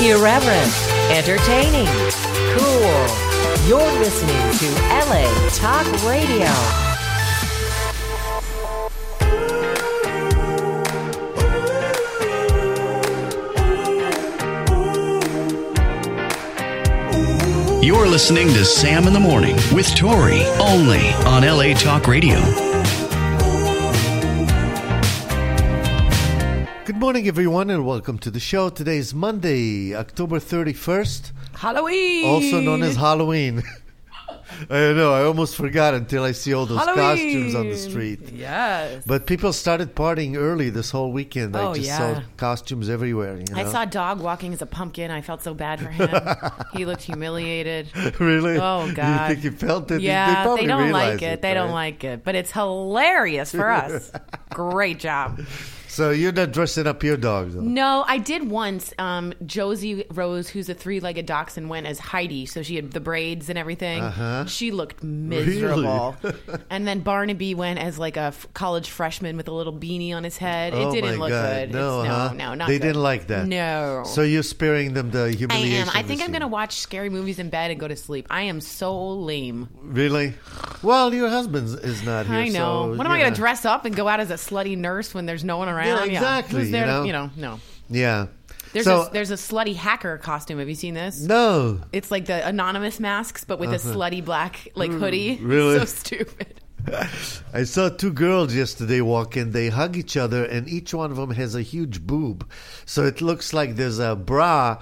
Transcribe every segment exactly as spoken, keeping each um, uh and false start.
Irreverent, entertaining, cool. You're listening to L A Talk Radio. You're listening to Sam in the Morning with Tori, only on L A Talk Radio. Good morning, everyone, and welcome to the show. Today is Monday, October thirty-first. Halloween! Also known as Halloween. I know, I almost forgot until I see all those Halloween. costumes on the street. Yes. But people started partying early this whole weekend. Oh, I just yeah. saw costumes everywhere. You know? I saw a dog walking as a pumpkin. I felt so bad for him. He looked humiliated. Really? Oh, God. You think he felt it? Yeah, they, they, probably don't realize like it. They don't right? like it. But it's hilarious for us. Great job. So you're not dressing up your dogs, though? No, I did once. Um, Josie Rose, who's a three-legged dachshund, went as Heidi. So she had the braids and everything. Uh-huh. She looked miserable. Really? And then Barnaby went as like a f- college freshman with a little beanie on his head. It Oh, didn't my look God. good. No, It's, huh? no, no, not They good. didn't like that. No. So you're sparing them the I humiliation. am. I think this I'm going to year. watch scary movies in bed and go to sleep. I am so lame. Really? Well, your husband is not here. I know. So, what am I you going know. to dress up and go out as a slutty nurse when there's no one around? Yeah, exactly, Who's there you to- know? you know, no. Yeah. There's so, a, there's a slutty hacker costume. Have you seen this? no. It's like the anonymous masks, but with a slutty black like hoodie. Really? So stupid. I saw two girls yesterday walk in. They hug each other, and each one of them has a huge boob. So it looks like there's a bra.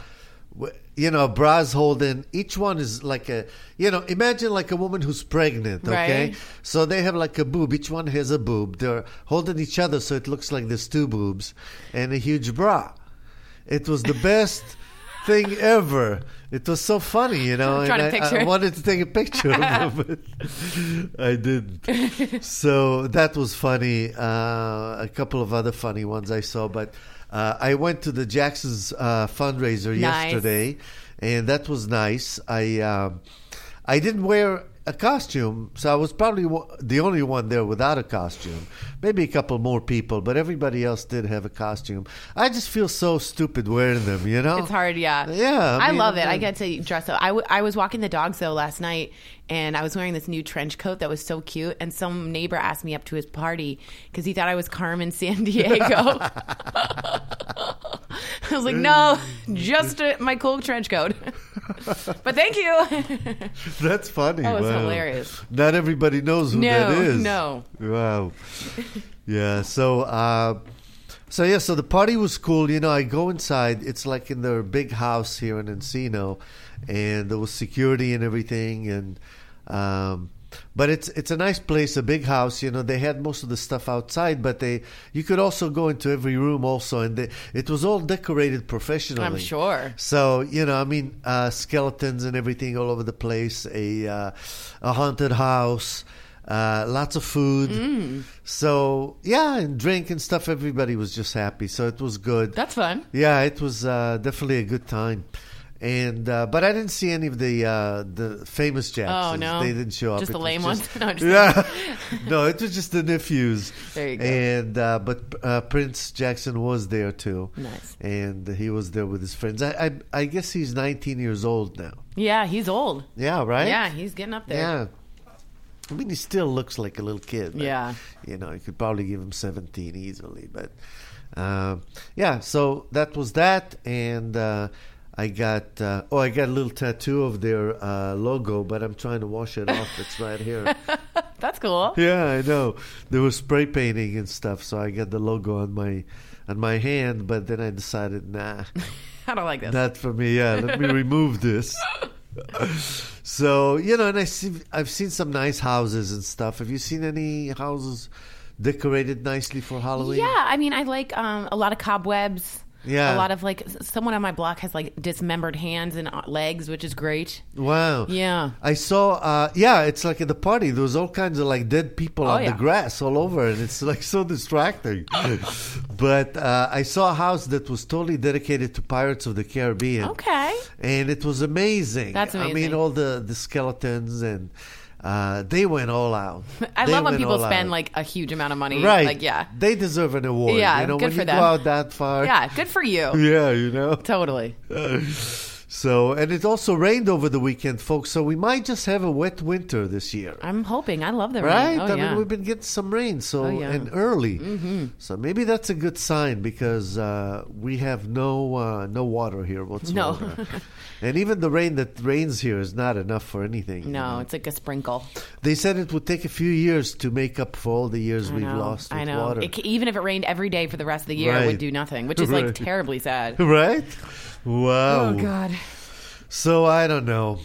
You know, bras holding. Each one is like a, you know, imagine like a woman who's pregnant, okay? Right. So they have like a boob. Each one has a boob. They're holding each other, so it looks like there's two boobs and a huge bra. It was the best thing ever. It was so funny, you know. I'm trying and to I, picture I it. wanted to take a picture of them, but I didn't. So that was funny. Uh, a couple of other funny ones I saw, but uh, I went to the Jackson's uh, fundraiser Nice. yesterday, and that was nice. I um, I didn't wear a costume, so I was probably wa- the only one there without a costume. Maybe a couple more people, but everybody else did have a costume. I just feel so stupid wearing them, you know? It's hard, yeah. Yeah, I I, mean, love it. I- I get to dress up. I, w- I was walking the dogs, though, last night, and I was wearing this new trench coat that was so cute, and some neighbor asked me up to his party because he thought I was Carmen Sandiego. I was like, no, just a, my cool trench coat. But thank you. That's funny. Oh, it's Wow. hilarious. Not everybody knows who No, that is. no. Wow. Yeah. So, uh, so yeah. So the party was cool. You know, I go inside. It's like in their big house here in Encino, and there was security and everything. And um, but it's it's a nice place, a big house. You know, they had most of the stuff outside, but they you could also go into every room also, and they, it was all decorated professionally. I'm sure. So, you know, I mean, uh, skeletons and everything all over the place, a uh, a haunted house, uh, lots of food. Mm. So, yeah, and drink and stuff. Everybody was just happy. So it was good. That's fun. Yeah, it was uh, definitely a good time. And uh, but I didn't see any of the uh, the famous Jacksons. Oh, no. They didn't show up. Just It the was lame just- ones? No, just yeah, no, it was just the nephews. There you go. And uh, but uh, Prince Jackson was there too. Nice. And he was there with his friends. I, I I guess he's nineteen years old now. Yeah, he's old. Yeah, right. Yeah, he's getting up there. Yeah. I mean, he still looks like a little kid. But, Yeah. You know, you could probably give him seventeen easily. But uh, yeah, so that was that, and. Uh, I got uh, oh I got a little tattoo of their uh, logo, but I'm trying to wash it off. It's right here. That's cool. Yeah, I know. They were spray painting and stuff, so I got the logo on my on my hand. But then I decided, nah, I don't like this. not for me. Yeah, let me remove this. So you know, and I see I've seen some nice houses and stuff. Have you seen any houses decorated nicely for Halloween? Yeah, I mean, I like um, a lot of cobwebs. Yeah. A lot of like, s- someone on my block has like dismembered hands and uh, legs, which is great. Wow. Yeah. I saw, uh, yeah, it's like at the party, there was all kinds of like dead people Oh, on yeah. the grass all over, and it's like so distracting. But uh, I saw a house that was totally dedicated to Pirates of the Caribbean. Okay. And it was amazing. That's I mean, amazing. all the, the skeletons and Uh, they went all out. I They love when went people all spend out. like a huge amount of money. Right. Like, yeah. They deserve an award. Yeah, You know, good when for you them. go out that far. Yeah, good for you. Yeah, you know. Totally. So, and it also rained over the weekend, folks. So we might just have a wet winter this year. I'm hoping. I love the Right? rain. Oh, I yeah. mean, we've been getting some rain, so Oh, yeah. and early. Mm-hmm. So maybe that's a good sign because uh, we have no uh, no water here whatsoever. And even the rain that rains here is not enough for anything. No, you know? it's like a sprinkle. They said it would take a few years to make up for all the years I we've know. lost with I know. water. It, ca- even if it rained every day for the rest of the year, it Right. would do nothing, which is Right. like terribly sad. Right? Wow. Oh, God. So I don't know.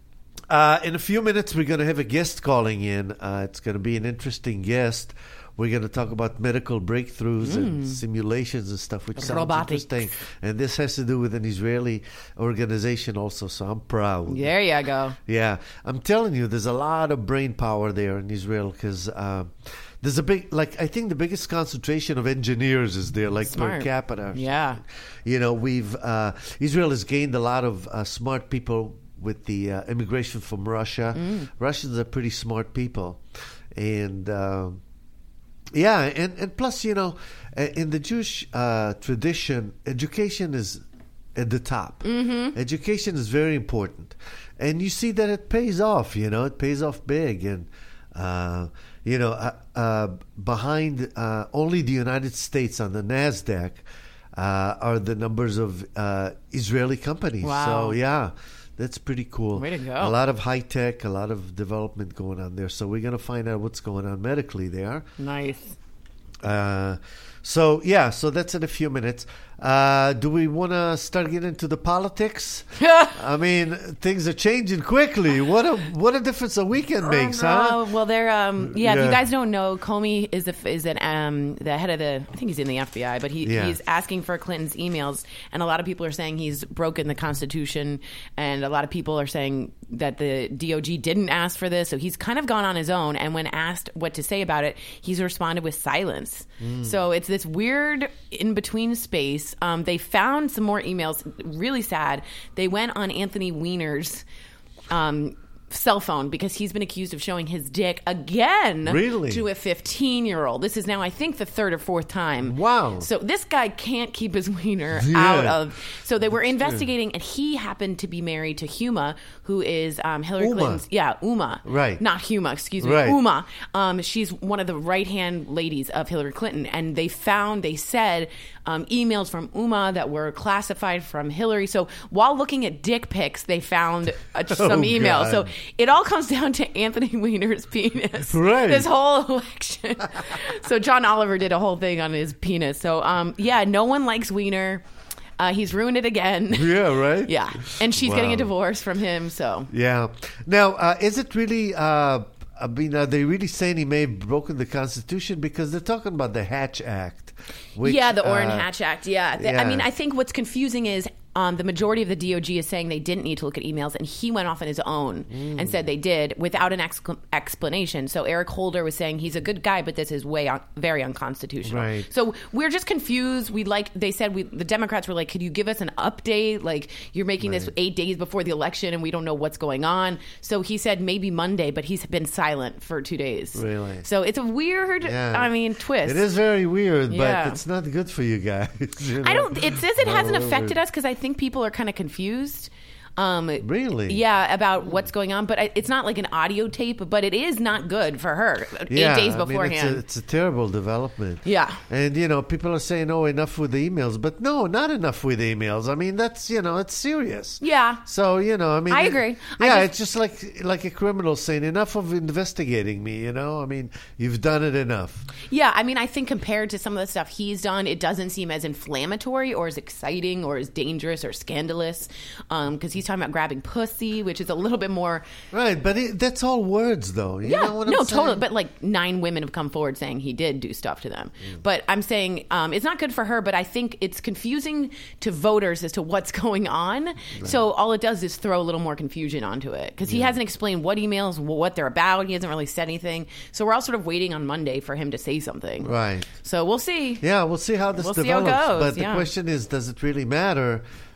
Uh, in a few minutes, we're going to have a guest calling in. Uh, it's going to be an interesting guest. We're going to talk about medical breakthroughs and simulations and stuff, which sounds Robotics. interesting. And this has to do with an Israeli organization also, so I'm proud. There you go. Yeah, I'm telling you, there's a lot of brain power there in Israel because uh, there's a big, like, I think the biggest concentration of engineers is there, like Smart. per capita. Yeah. You know, we've, uh, Israel has gained a lot of uh, smart people with the uh, immigration from Russia. Mm. Russians are pretty smart people. And, uh, yeah, and, and plus, you know, uh, in the Jewish uh, tradition, education is at the top. Mm-hmm. Education is very important. And you see that it pays off, you know, it pays off big. And, uh, you know, uh, uh, behind uh, only the United States on the NASDAQ uh, are the numbers of uh, Israeli companies. Wow. So, yeah. That's pretty cool. Way to go. A lot of high tech, a lot of development going on there. So we're going to find out what's going on medically there. Nice. Uh, so, yeah, so that's in a few minutes. Uh, do we want to start getting into the politics? I mean, things are changing quickly. What a what a difference a weekend makes, huh? Uh, well, they're um, yeah, If Yeah. you guys don't know, Comey is the is an um the head of the I think he's in the F B I, but he Yeah. he's asking for Clinton's emails, and a lot of people are saying he's broken the Constitution, and a lot of people are saying that the D O J didn't ask for this, so he's kind of gone on his own. And when asked what to say about it, he's responded with silence. So it's this weird in between space. Um, they found some more emails. Really sad. They went on Anthony Weiner's um, cell phone because he's been accused of showing his dick again Really? to a fifteen-year-old. This is now, I think, the third or fourth time. Wow. So this guy can't keep his wiener Yeah. out of. So they were investigating, and he happened to be married to Huma, who is um, Hillary Uma. Clinton's. Yeah, Uma. Right. Not Huma. Excuse me. Right. Uma. Um, she's one of the right-hand ladies of Hillary Clinton, and they found, they said, um, emails from Uma that were classified from Hillary. So while looking at dick pics, they found uh, some Oh, emails. So God. it all comes down to Anthony Weiner's penis. Right. This whole election. So John Oliver did a whole thing on his penis. So um, yeah, no one likes Weiner. Uh, he's ruined it again. Yeah, right? Yeah, and she's Wow. getting a divorce from him. So Yeah. Now, uh, is it really, uh, I mean, are they really saying he may have broken the Constitution? Because they're talking about the Hatch Act. Which, yeah, the Orrin uh, Hatch Act. Yeah. The- yeah. I mean, I think what's confusing is um, the majority of the D O G is saying they didn't need to look at emails, and he went off on his own Mm. and said they did without an ex- explanation. So Eric Holder was saying he's a good guy, but this is way un- very unconstitutional. Right. So we're just confused. We like they said we the Democrats were like, could you give us an update? Like you're making this eight days before the election, and we don't know what's going on. So he said maybe Monday, but he's been silent for two days. Really? So it's a weird. Yeah. I mean, twist. It is very weird, Yeah. but it's not good for you guys. you I know? don't. It says it No, hasn't whatever. affected us because I think people are kind of confused. Um, Really? Yeah, about what's going on, but I, it's not like an audio tape. But it is not good for her. Yeah, Eight days I mean, beforehand. it's, a, it's a terrible development. Yeah. And, you know, people are saying, oh, enough with the emails. But no, not enough with emails. I mean, that's, you know, it's serious. Yeah. So, you know, I mean. I it- agree. I Yeah, just- it's just like like a criminal saying, enough of investigating me, you know? I mean, you've done it enough. Yeah, I mean, I think compared to some of the stuff he's done, it doesn't seem as inflammatory or as exciting or as dangerous or scandalous. Because he's talking about grabbing pussy, which is a little bit more. Right, but it, that's all words, though. You Yeah, know what I'm no, saying? totally. But like nine women have come forward saying he did do stuff to them. Mm. But I'm saying um, it's not good for her. But I think it's confusing to voters as to what's going on. So all it does is throw a little more confusion onto it because he hasn't explained what emails, what they're about. He hasn't really said anything. So we're all sort of waiting on Monday for him to say something. Right. So we'll see. Yeah, we'll see how this We'll see how it develops. goes, but the yeah. question is, does it really matter?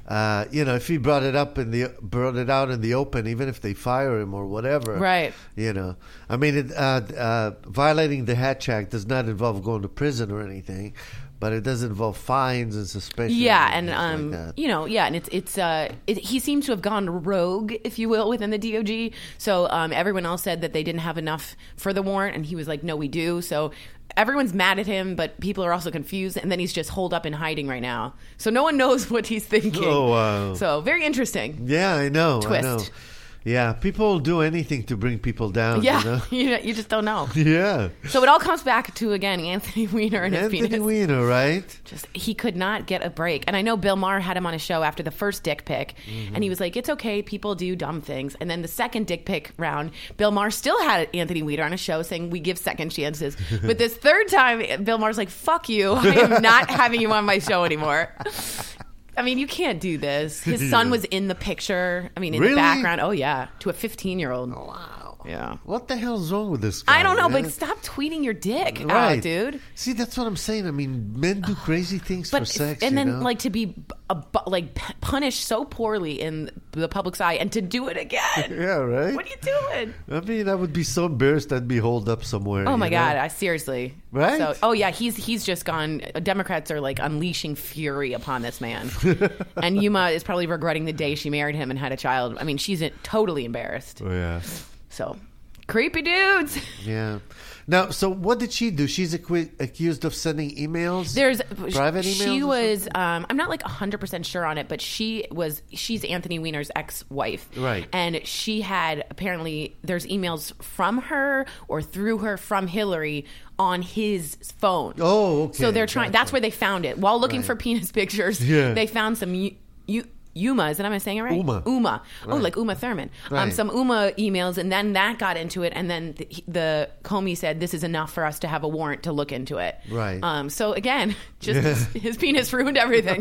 uh, you know, if he brought it up in the brought it out in the open, even if they fire him or whatever, Right. You know, I mean, it, uh, uh, violating the Hatch Act does not involve going to prison or anything, but it does involve fines and suspension. Yeah, and, and things um, like that. you know, yeah, and it's it's uh, it, he seems to have gone rogue, if you will, within the D O G. So um, everyone else said that they didn't have enough for the warrant, and he was like, "No, we do." So everyone's mad at him, but people are also confused, and then he's just holed up in hiding right now. So no one knows what he's thinking. Oh, wow. So very interesting. Yeah, I know. Twist. I know. Yeah, people will do anything to bring people down. Yeah, You know? you, know, you just don't know. Yeah. So it all comes back to, again, Anthony Weiner and his Anthony penis. Weiner, right? Just he could not get a break. And I know Bill Maher had him on a show after the first dick pic, Mm-hmm. and he was like, "It's okay, people do dumb things." And then the second dick pic round, Bill Maher still had Anthony Weiner on a show saying, "We give second chances." But this third time, Bill Maher's like, "Fuck you! I am not having you on my show anymore." I mean, you can't do this. His son was in the picture. I mean, in Really? the background. Oh yeah, to a fifteen-year-old. Wow. Yeah. What the hell's wrong with this guy? I don't know, man? but stop tweeting your dick Right. out, dude. See, that's what I'm saying. I mean, men do crazy things But for sex, and you then know? like to be a, bu- like p- punished so poorly in the public's eye, and to do it again. Yeah, right? What are you doing? I mean, I would be so embarrassed I'd be holed up somewhere. Oh my you know? god! I seriously. Right? So, oh yeah, he's he's just gone. Democrats are like unleashing fury upon this man, and Yuma is probably regretting the day she married him and had a child. I mean, she's uh, totally embarrassed. Oh, yeah. So, creepy dudes. Yeah. Now, so what did she do? She's acqui- accused of sending emails? There's Private emails She or was. Um, I'm not like one hundred percent sure on it, but she was. She's Anthony Weiner's ex-wife, Right. And she had apparently there's emails from her or through her from Hillary on his phone. Oh, okay. So they're trying. Gotcha. That's where they found it while looking Right. for penis pictures. Yeah. They found some. U- U- Uma, is that am I saying it right? Uma. Uma. Oh, Right. like Uma Thurman. Um, Right. some Uma emails, and then that got into it, and then the, the Comey said this is enough for us to have a warrant to look into it. Right. Um. So again, just his, his penis ruined everything.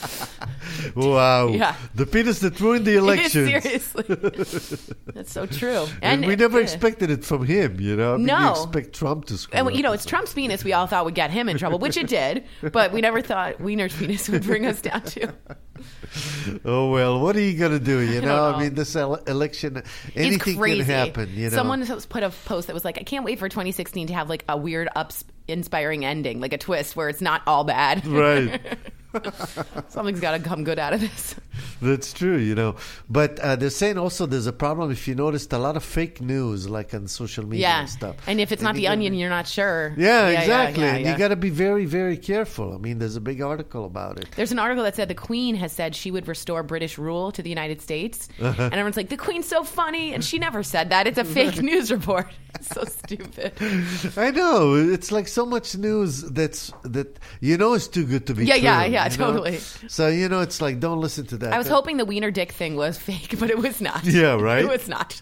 Wow. Yeah. The penis that ruined the elections. Seriously, that's so true. And, we never yeah. expected it from him, you know? I mean, No. you expect Trump to screw And up you know, or it's Trump's penis we all thought would get him in trouble, which it did. But we never thought Weiner's penis would bring us down to. something. Oh, well, what are you going to do, you I know? don't I know. mean, this ele- election, anything it's crazy. can happen, you know? Someone has put a post that was like, I can't wait for twenty sixteen to have like a weird, ups- inspiring ending, like a twist where it's not all bad. Right. Something's got to come good out of this. That's true, you know. But uh, they're saying also there's a problem if you noticed a lot of fake news, like on social media Yeah. and stuff. And if it's not you the gotta- onion, you're not sure. Yeah, exactly. yeah, and yeah. you got to be very, very careful. I mean, there's a big article about it. There's an article that said the Queen has said she would restore British rule to the United States. Uh-huh. And everyone's like, the Queen's so funny. And she never said that. It's a fake news report. It's so stupid. I know. It's like so much news that's that you know is too good to be Yeah, true. yeah, yeah, you know? totally. So, you know, it's like, don't listen to that. I was But hoping the Wiener dick thing was fake, but it was not. Yeah, right? It was not.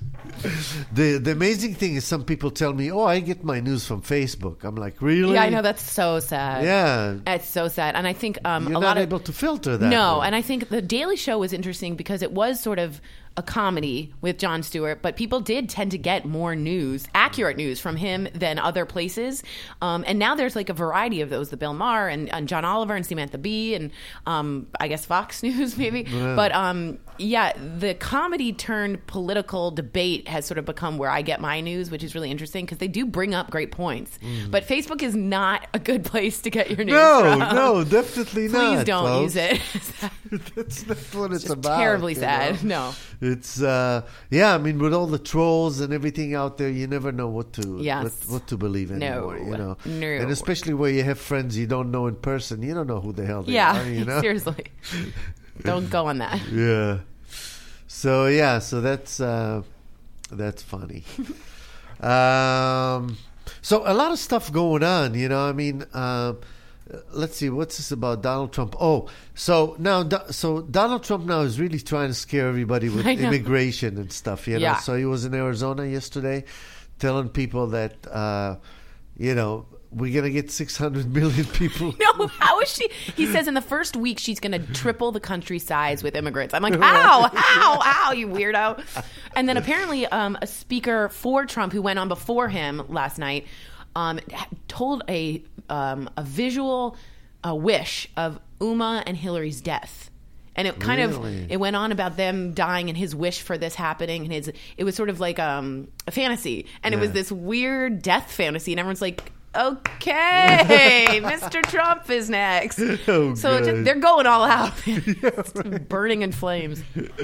The, the amazing thing is some people tell me, oh, I get my news from Facebook. I'm like, really? Yeah, I know. That's so sad. Yeah. It's so sad. And I think um, You're a not lot of. able to filter that. No, way. and I think the Daily Show was interesting because it was sort of a comedy with Jon Stewart, but people did tend to get more news, accurate news from him than other places. Um, and now there's like a variety of those, the Bill Maher and, and John Oliver and Samantha Bee and um, I guess Fox News maybe. Yeah. But um, yeah, the comedy turned political debate has sort of become where I get my news, which is really interesting because they do bring up great points. But Facebook is not a good place to get your news No, from. no, definitely not. Please don't folks. use it. That's not what it's, Just about. terribly you sad. know? No. It's uh yeah, I mean with all the trolls and everything out there, you never know what to Yes. what, what to believe No. anymore, you know. No. And especially where you have friends you don't know in person, you don't know who the hell they Yeah, are, you know. seriously. Don't go on that. Yeah. So yeah, so that's uh that's funny. um so a lot of stuff going on, you know. I mean, uh let's see, what's this about Donald Trump? Oh, so now, Do- so Donald Trump now is really trying to scare everybody with I know. immigration and stuff, you know. Yeah. So he was in Arizona yesterday telling people that, uh, you know, we're going to get six hundred million people. No, how is she? He says in the first week she's going to triple the country's size with immigrants. I'm like, how? How? How, you weirdo? And then apparently um, a speaker for Trump who went on before him last night um, told a um, a visual a wish of Uma and Hillary's death. And it kind Really? of, it went on about them dying and his wish for this happening. And his, it was sort of like um, a fantasy. And it was Yeah. this weird death fantasy. And everyone's like, okay, Mister Trump is next. Oh, so it just, God. they're going all out. It's burning in flames.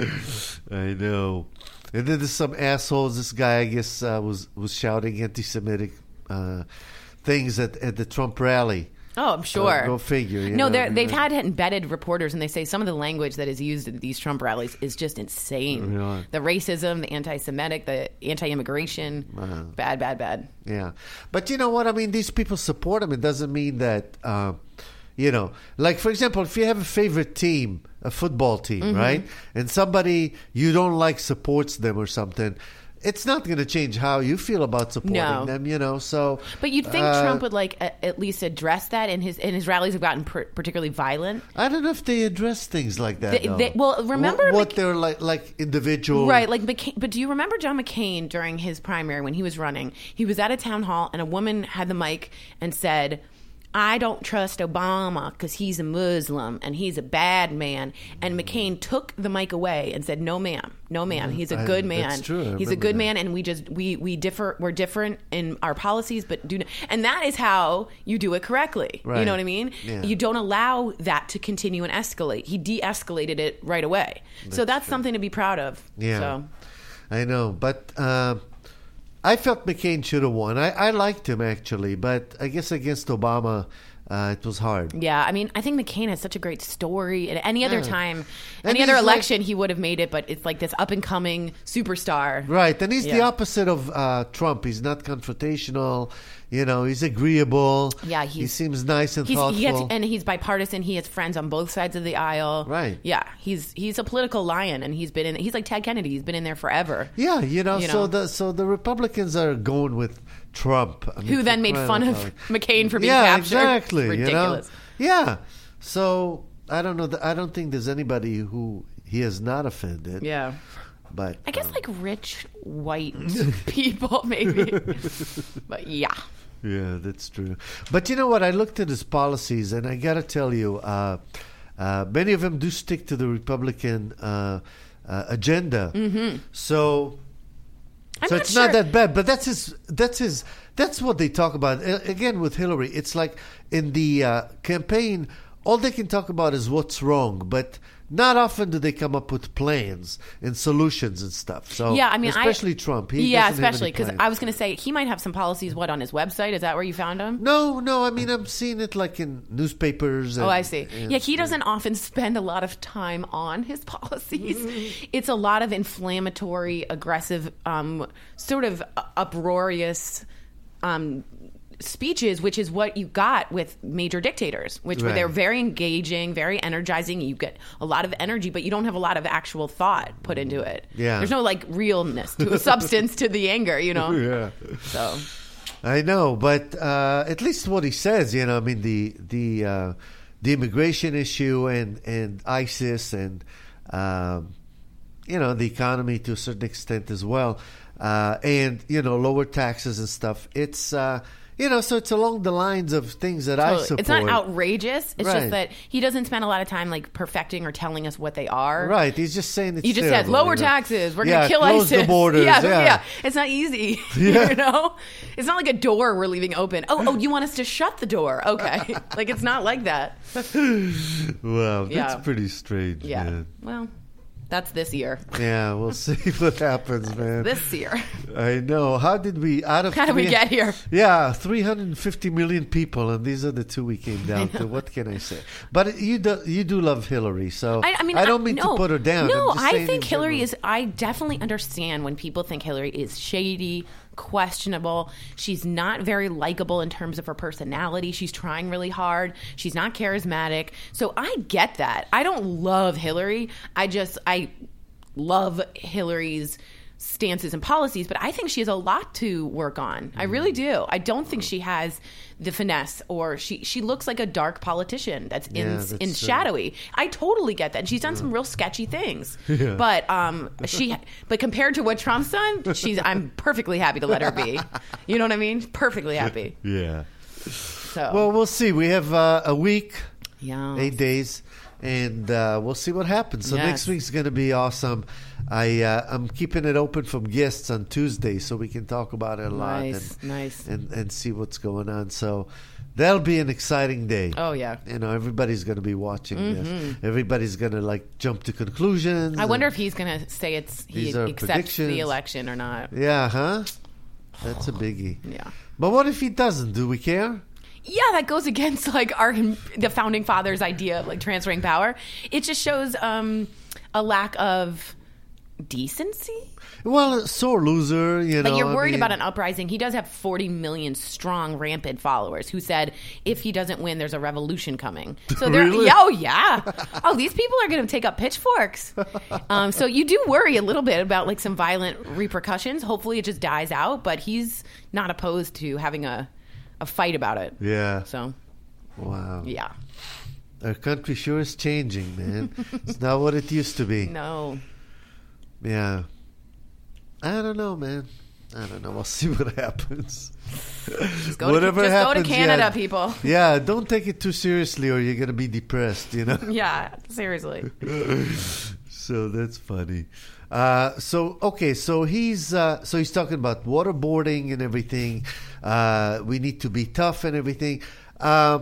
I know. And then there's some assholes. This guy, I guess, uh, was was shouting anti-Semitic uh, things at, at the Trump rally. Oh, I'm sure. Uh, go figure. You No, know? they're, I mean, they've like- had embedded reporters, and they say some of the language that is used at these Trump rallies is just insane. Really? The racism, the anti-Semitic, the anti-immigration, Uh-huh. bad, bad, bad. Yeah, but you know what? I mean, these people support him. It doesn't mean that, uh, you know, like for example, if you have a favorite team, a football team, Mm-hmm. right, and somebody you don't like supports them or something, it's not going to change how you feel about supporting No. them, you know. So, But you'd think uh, Trump would like a, at least address that, and his and his rallies have gotten pr- particularly violent. I don't know if they address things like that. They- though. they- well, remember what, what Mc- they're like, like individual, Right, like McCain, but do you remember John McCain during his primary when he was running? He was at a town hall and a woman had the mic and said, I don't trust Obama because he's a Muslim and he's a bad man. And McCain took the mic away and said, no, ma'am, no, ma'am. He's a I- good man. that's true. I He's a remember good that. man. And we just, we, we differ, we're different in our policies, but do, and that is how you do it correctly. You Right. know what I mean? Yeah. You don't allow that to continue and escalate. He de-escalated it right away. so that's something to be proud of. Yeah. So. I know, but uh, I felt McCain should have won. I, I liked him actually, but I guess against Obama, uh, it was hard. Yeah, I mean, I think McCain has such a great story. At any other Yeah. time, And any other he's like- election, he would have made it. But it's like this up and coming superstar. Right, and he's the Yeah. opposite of uh, Trump. He's not confrontational. You know, he's agreeable. Yeah, he he's- seems nice and He's, thoughtful. he has, and he's bipartisan. He has friends on both sides of the aisle. Right. Yeah, he's he's a political lion, and he's been in. He's like Ted Kennedy. He's been in there forever. yeah, you know, You so know. the so the Republicans are going with Trump. I mean, Who for then made crying fun out of loud. McCain for being yeah, captured. exactly. It's you know? ridiculous. Yeah, so I don't know. th- I don't think there's anybody who he has not offended. Yeah. but I guess um, like rich white people, maybe. But yeah. Yeah, that's true. But you know what? I looked at his policies, and I got to tell you, uh, uh, many of them do stick to the Republican uh, uh, agenda. Mm-hmm. So, I'm so not it's sure. not that bad. But that's his. That's his. That's what they talk about. A- Again, with Hillary, it's like in the uh, campaign, all they can talk about is what's wrong, but. Not often do they come up with plans and solutions and stuff. So Yeah, I mean, I- especially Trump. He yeah, doesn't have especially any because plans. I was going to say he might have some policies. What on his website? Is that where you found him? No, no. I mean, I'm seeing it like in newspapers. And, Oh, I see. and- Yeah, he doesn't often spend a lot of time on his policies. It's a lot of inflammatory, aggressive, um, sort of uproarious um, speeches, which is what you got with major dictators, which were Right. they're very engaging, very energizing. You get a lot of energy, but you don't have a lot of actual thought put into it. Yeah. There's no like realness to a substance to the anger, you know? Yeah, So, I know, but uh, at least what he says, you know, I mean, the the uh, the immigration issue and and ISIS and um, you know the economy to a certain extent as well, uh, and you know lower taxes and stuff. It's uh, you know, so it's along the lines of things that I totally. support. It's not outrageous. It's Right. just that he doesn't spend a lot of time like perfecting or telling us what they are. Right, he's just saying it's You just said terrible, lower you know. taxes. We're Yeah, gonna kill close ISIS. the borders. Yeah, Yeah, It's not easy. Yeah. You know, it's not like a door we're leaving open. Oh, oh, you want us to shut the door? Okay, like it's not like that. Wow, that's Yeah. pretty strange, Yeah. man. Well, that's this year. Yeah, we'll see what happens, man. This year. I know. How did we out of How did we three- get here? Yeah, three hundred fifty million people, and these are the two we came down to. What can I say? But you do you do love Hillary, so I, I mean, I don't I- mean no, to put her down. No, I'm just I saying think in Hillary general. is. I definitely understand when people think Hillary is shady, questionable. She's not very likable in terms of her personality. She's trying really hard. She's not charismatic. So I get that. I don't love Hillary. I just I love Hillary's stances and policies, but I think she has a lot to work on. I really do. I don't think she has the finesse, or she she looks like a dark politician that's in Yeah, that's in true. shadowy. I totally get that. And she's done some real sketchy things. But um she but compared to what Trump's done, she's I'm perfectly happy to let her be. You know what I mean? Perfectly happy. Yeah. So Well, we'll see. We have uh, a week, yeah. eight days, and uh, we'll see what happens. So Yes. next week's going to be awesome. I uh, I'm keeping it open from guests on Tuesday, so we can talk about it a lot Nice, and, nice. and and see what's going on. So that'll be an exciting day. Oh, yeah. You know, everybody's going to be watching this. Everybody's going to like jump to conclusions. I wonder and- if he's going to say it's he These are accepts predictions. the election or not. Yeah, huh? That's a biggie. Yeah. But what if he doesn't? Do we care? Yeah, that goes against like our the founding fathers' idea of like transferring power. It just shows um, a lack of decency. Well, sore loser, you know. Like you're I worried mean- about an uprising. He does have forty million strong, rampant followers who said if he doesn't win, there's a revolution coming. So they're, Really? yeah, oh yeah, oh these people are going to take up pitchforks. Um, so you do worry a little bit about like some violent repercussions. Hopefully, it just dies out. But he's not opposed to having a a fight about it. Yeah. So Wow. yeah, Our country sure is changing, man. It's not what it used to be. no. Yeah. I don't know, man. I don't know. We'll see what happens. Just go, to, just go to Canada, yeah. people. Yeah, don't take it too seriously or you're going to be depressed, you know? Yeah, seriously. So that's funny. Uh, so okay, so he's uh, so he's talking about waterboarding and everything. Uh, we need to be tough and everything. Uh,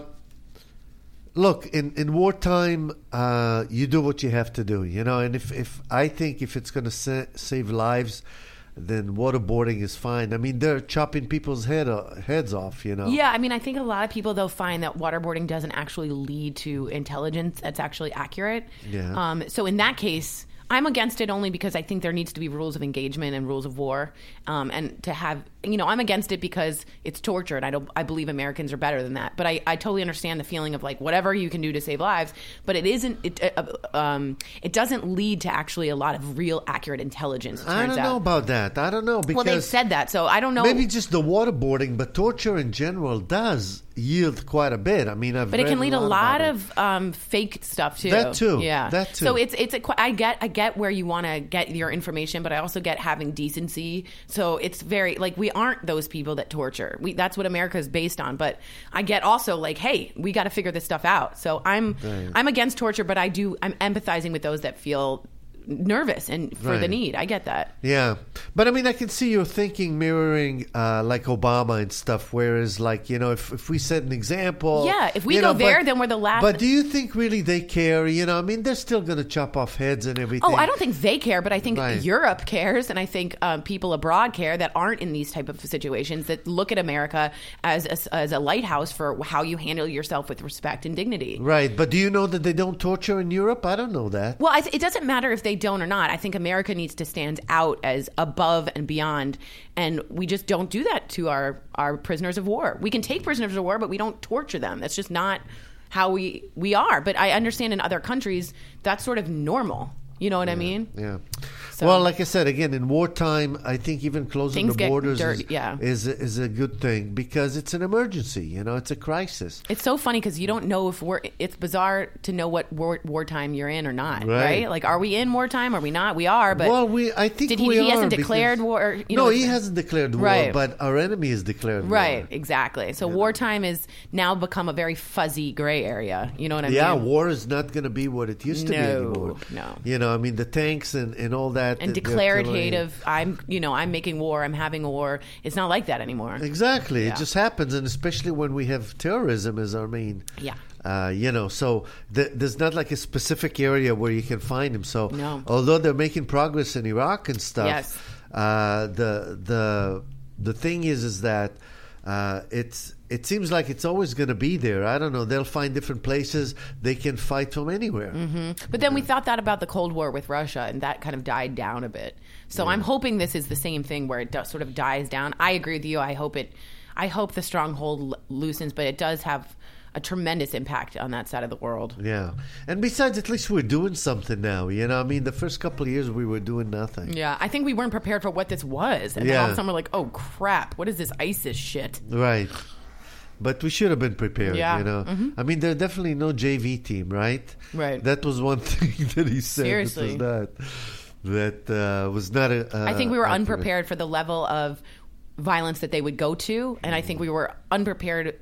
look, in in wartime, uh, you do what you have to do, you know. And if, if I think if it's going to sa- save lives, then waterboarding is fine. I mean, they're chopping people's head uh, heads off, you know. Yeah, I mean, I think a lot of people, though, find that waterboarding doesn't actually lead to intelligence that's actually accurate. Yeah. Um, so in that case, I'm against it only because I think there needs to be rules of engagement and rules of war. Um, and to have, you know, I'm against it because it's torture, and I don't. I believe Americans are better than that. But I, I totally understand the feeling of like whatever you can do to save lives. But it isn't. It uh, um, it doesn't lead to actually a lot of real accurate intelligence. It I turns don't know out. about that. I don't know because Well, they've said that, so I don't know. maybe just the waterboarding, but torture in general does yield quite a bit. I mean, I've But it read can lead a lot lot about it. of um, fake stuff too. That too. Yeah, That too. So it's it's a, qu- I get I get where you want to get your information, but I also get having decency. So it's very like we aren't those people that torture. We that's what America is based on. But I get also like, hey, we got to figure this stuff out. So I'm Right. I'm against torture, but I do I'm empathizing with those that feel nervous and for the Right. need. I get that. Yeah, but I mean, I can see your thinking mirroring uh, like Obama and stuff. Whereas, like you know, if if we set an example, Yeah, if we you go know, there, but- then we're the last- But do you think really they care? You know, I mean, they're still going to chop off heads and everything. Oh, I don't think they care, but I think Right. Europe cares, and I think um, people abroad care that aren't in these type of situations that look at America as a, as a lighthouse for how you handle yourself with respect and dignity. Right, but do you know that they don't torture in Europe? I don't know that. Well, I th- it doesn't matter if they don't or not. I think America needs to stand out as above and beyond, and we just don't do that to our, our prisoners of war. We can take prisoners of war, but we don't torture them. That's just not how we, we are. But I understand in other countries, that's sort of normal. You know what I mean? Yeah. So- Well, like I said, again, in wartime, I think even closing Things the get borders dirty, is, yeah. is, a, is a good thing because it's an emergency. You know, it's a crisis. It's so funny because you don't know if we're. It's bizarre to know what war, wartime you're in or not, Right. right. Like, are we in wartime? Are we not? We are, but well, we I think did he? we he are hasn't because- declared war. You no, know, he hasn't declared war, Right. but our enemy has declared Right, war. exactly. So wartime is now become a very fuzzy gray area. You know what I Yeah, mean? war is not going to be what it used to be No, anymore. no. You know, I mean, the tanks and, and all that. And the- the declarative, artillery. I'm, you know, I'm making war. I'm having a war. It's not like that anymore. Exactly. Yeah. It just happens, and especially when we have terrorism as our main. Yeah. Uh, you know, so th- there's not like a specific area where you can find him. So, No. although they're making progress in Iraq and stuff, Yes. uh, the the the thing is, is that uh, it's it seems like it's always going to be there. I don't know. They'll find different places they can fight from anywhere. But then we thought that about the Cold War with Russia, and that kind of died down a bit. So I'm hoping this is the same thing where it does, sort of dies down. I agree with you. I hope it. I hope the stronghold l- loosens, but it does have a tremendous impact on that side of the world. Yeah, and besides, at least we're doing something now. You know, I mean, the first couple of years we were doing nothing. Yeah, I think we weren't prepared for what this was, and then all of Yeah. a sudden we're like, "Oh crap! What is this ISIS shit?" Right. But we should have been prepared, Yeah. you know. Mhm. I mean, there's definitely no J V team, right? Right. That was one thing that he said. Seriously. That was not, that uh, was not a. Uh, I think we were accurate. unprepared for the level of violence that they would go to, and I think we were unprepared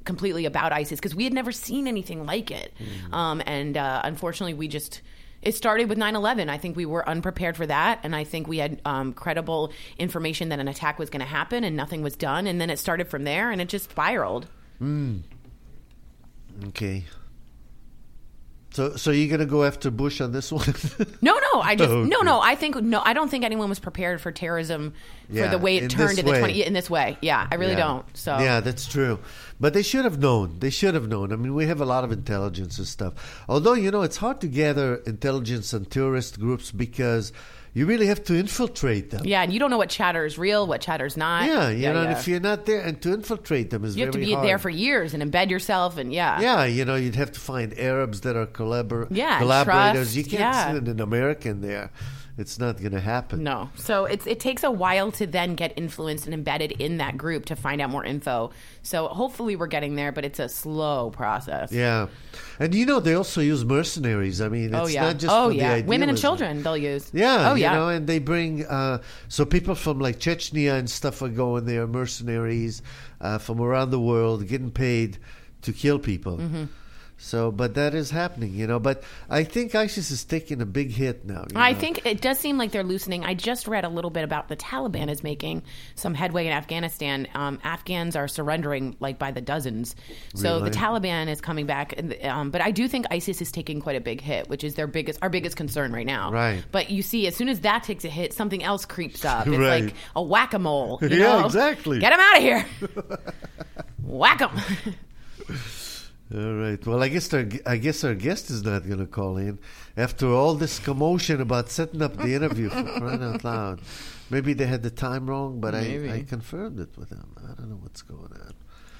completely about ISIS because we had never seen anything like it. Mm. Um, and uh, unfortunately, we just... It started with nine eleven. I think we were unprepared for that, and I think we had um, credible information that an attack was going to happen, and nothing was done. And then it started from there, and it just spiraled. Mm. Okay. So, so you're gonna go after Bush on this one? no, no, I just okay. no, no. I think no, I don't think anyone was prepared for terrorism yeah, for the way it turned in the twenty in this way. Yeah, I really yeah. don't. So yeah, that's true. But they should have known. They should have known. I mean, we have a lot of intelligence and stuff. Although, you know, it's hard to gather intelligence on terrorist groups because you really have to infiltrate them. Yeah, and you don't know what chatter is real, what chatter's not. Yeah, you yeah, know, yeah. and if you're not there, and to infiltrate them is you have very to be hard. there for years and embed yourself, and yeah, yeah, you know, you'd have to find Arabs that are collabor- yeah, collaborators. trust, you can't yeah. send an American there. It's not going to happen. No. So it's it takes a while to then get influenced and embedded in that group to find out more info. So hopefully we're getting there, but it's a slow process. Yeah. And you know, they also use mercenaries. I mean, it's oh, yeah. not just oh, for yeah. the Women and idealism. children they'll use. Yeah. Oh, you yeah. know, and they bring, uh, so people from like Chechnya and stuff are going there, mercenaries uh, from around the world, getting paid to kill people. Mm-hmm. So, but that is happening, you know. But I think ISIS is taking a big hit now. You I know? think it does seem like they're loosening. I just read a little bit about the Taliban is making some headway in Afghanistan. Um, Afghans are surrendering like by the dozens. So Really? the Taliban is coming back. Um, but I do think ISIS is taking quite a big hit, which is their biggest, our biggest concern right now. Right. But you see, as soon as that takes a hit, something else creeps up. It's Right. like a whack-a-mole. You Yeah, know? exactly. Get them out of here. Whack them. All right. Well, I guess our I guess our guest is not going to call in after all this commotion about setting up the interview for crying out loud. Maybe they had the time wrong, but I, I confirmed it with them. I don't know what's going on.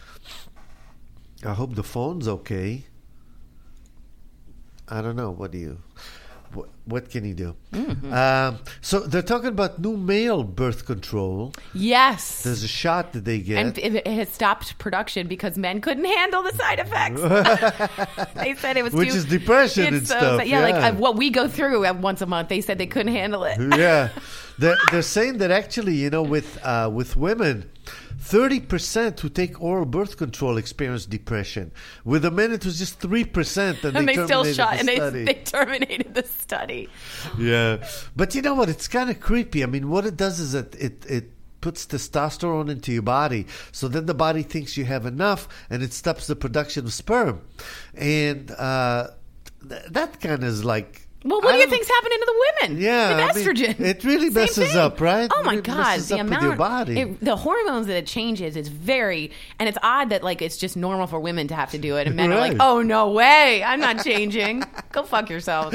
I hope the phone's okay. I don't know. What do you? What, what can you do? Mm-hmm. Um, so they're talking about new male birth control. Yes. There's a shot that they get. And it it has stopped production because men couldn't handle the side effects. They said it was Which too, is depression and so, stuff. But yeah, yeah. like uh, what we go through uh, once a month, they said they couldn't handle it. yeah. They're, they're saying that actually, you know, with uh, with women, thirty percent who take oral birth control experience depression. With the men, it was just three percent. And, And they, they still terminated shot, the and they, study. they terminated the study. Yeah. But you know what? It's kind of creepy. I mean, what it does is that it, it puts testosterone into your body. So then the body thinks you have enough, and it stops the production of sperm. And uh, th- that kind of is like... Well, what I do you don't- think's happening to the women? Yeah, with I mean, estrogen. it really Same messes thing. up, right? Oh my It god, messes the up with amount your body. It, the hormones that it changes is very, and it's odd that like it's just normal for women to have to do it, and men are like, Right. oh no way, I'm not changing. Go fuck yourself. I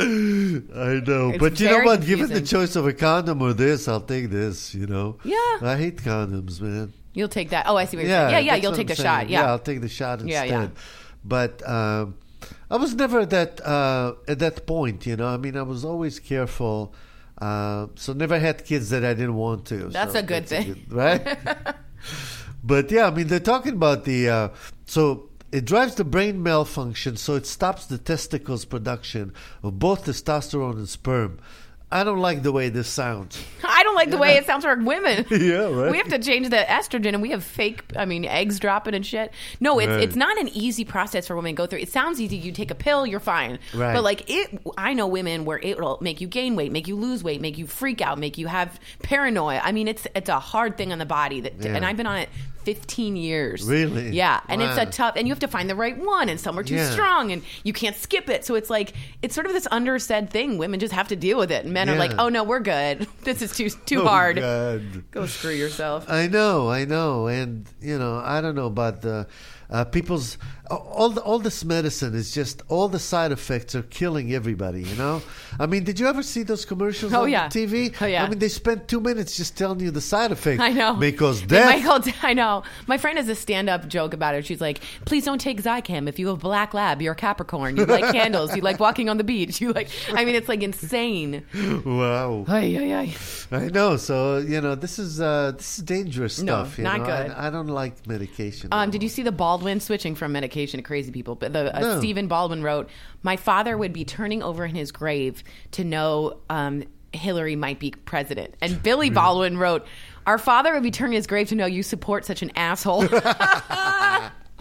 know, It's but you know very what? Given the confusing. choice of a condom or this, I'll take this. You know, Yeah. I hate condoms, man. You'll take that. Oh, I see what you're Yeah, saying. Yeah, yeah, that's you'll what take I'm the saying. shot. Yeah. I'll take the shot instead. Yeah, yeah. But um, I was never that uh, at that point. You know, I mean, I was always careful. Uh, so never had kids that I didn't want to. That's so a good thing. good- right? But yeah, I mean, they're talking about the uh, so. It drives the brain malfunction, so it stops the testicles production of both testosterone and sperm. I don't like the way this sounds. I don't like the way it sounds for women. Yeah, right. We have to change the estrogen, and we have fake, I mean, eggs dropping and shit. No, it's Right. it's not an easy process for women to go through. It sounds easy. You take a pill, you're fine. Right. But like it, I know women where it'll make you gain weight, make you lose weight, make you freak out, make you have paranoia. I mean, it's it's a hard thing on the body. That, Yeah. and I've been on it fifteen years. Really? Yeah, and it's Wow. a tough, and you have to find the right one, and some are too Yeah. strong, and you can't skip it. So it's like it's sort of this undersaid thing. Women just have to deal with it, and men are Yeah. like, "Oh no, we're good. This is too too Oh, hard. God. Go screw yourself." I know, I know, and you know, I don't know about the uh, people's all. The, all this medicine is just all the side effects are killing everybody. You know, I mean, did you ever see those commercials Oh, on yeah. T V? Oh, yeah. I mean, they spent two minutes just telling you the side effects. I know. may cause They death. might call- I know. My friend has a stand-up joke about it. She's like, "Please don't take Zycam. If you have a black lab, you're a Capricorn. You like candles. You like walking on the beach. You like." I mean, it's like insane. Wow, Ay, ay, ay. I know. So you know, this is uh, this is dangerous No, stuff. You not know? good. I, I don't like medication. Um, did you see the Baldwin switching from medication to crazy people? But the uh, No. Stephen Baldwin wrote, "My father would be turning over in his grave to know um, Hillary might be president." And Billy Baldwin wrote, "Our father would be turning his grave to know you support such an asshole."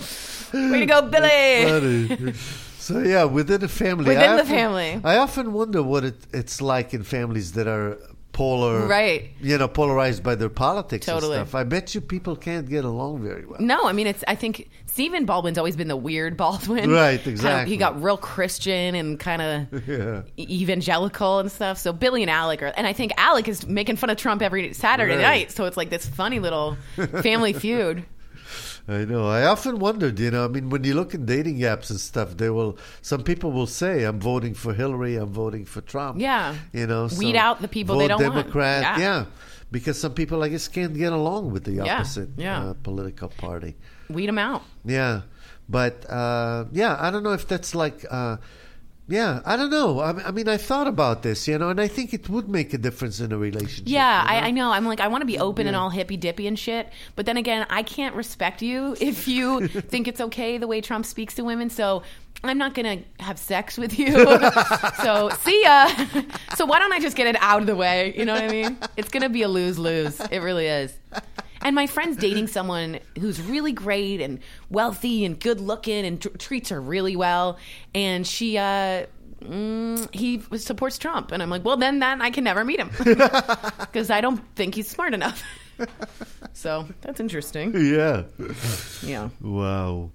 Way to go, Billy! Funny. So yeah, within the family, Within I the often, family. I often wonder what it, it's like in families that are polar, Right. You know, polarized by their politics Totally. and stuff. I bet you people can't get along very well. No, I mean, it's. I think Stephen Baldwin's always been the weird Baldwin. Right, Kind of- exactly. he got real Christian and kind of Yeah. evangelical and stuff. So Billy and Alec are, and I think Alec is making fun of Trump every Saturday Right. night. So it's like this funny little family feud. I know. I often wondered, you know, I mean, when you look in dating apps and stuff, they will. Some people will say, "I'm voting for Hillary. I'm voting for Trump." Yeah. you know, Weed so out the people vote they don't want. Democrat. Yeah. Yeah, because some people, I guess, can't get along with the Yeah, opposite yeah. Uh, political party. Weed them out. Yeah, but uh, yeah, I don't know if that's like. Uh, yeah, I don't know. I, I mean, I thought about this, you know, and I think it would make a difference in a relationship. Yeah, you know? I, I know. I'm like, I want to be open and Yeah. all hippy dippy and shit. But then again, I can't respect you if you think it's okay the way Trump speaks to women. So I'm not going to have sex with you. So see ya. So why don't I just get it out of the way? You know what I mean? It's going to be a lose lose. It really is. And my friend's dating someone who's really great and wealthy and good looking and tr- treats her really well. And she, uh, mm, he supports Trump. And I'm like, well, then that I can never meet him because I don't think he's smart enough. So that's interesting. Yeah. Yeah. Wow.